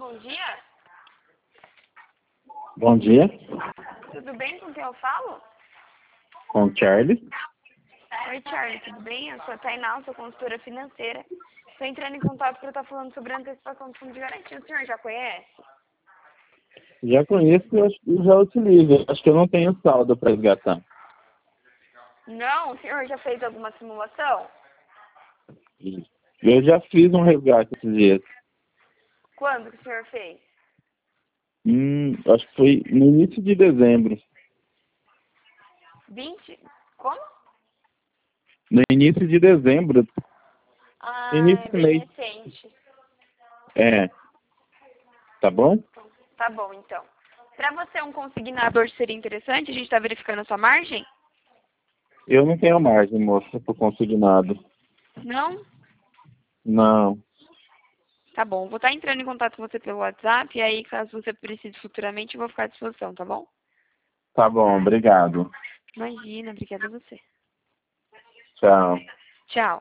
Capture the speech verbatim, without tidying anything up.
bom dia. Bom dia, Tudo bem com quem eu falo? com o Charlie. Oi, Charlie, tudo bem? Eu sou a Tainá, sou consultora financeira. Estou entrando em contato para estar falando sobre a antecipação do fundo de garantia. O senhor já conhece? Já conheço e acho que já utilizo. Acho que eu não tenho saldo para resgatar. Não? O senhor já fez alguma simulação? Eu já fiz um resgate esses dias. Quando que o senhor fez? Hum, acho que foi no início de dezembro. vinte? Como? No início de dezembro. Ah, Início é do bem mês. recente. É. Tá bom? Tá bom, então. Para você, um consignador seria interessante? A gente está verificando a sua margem? Eu não tenho margem, moça, por consignado. Não? Não. Tá bom. Vou estar entrando em contato com você pelo WhatsApp e aí, caso você precise futuramente, eu vou ficar à disposição, tá bom? Tá bom, obrigado. Imagina, obrigada a você. Tchau. Tchau.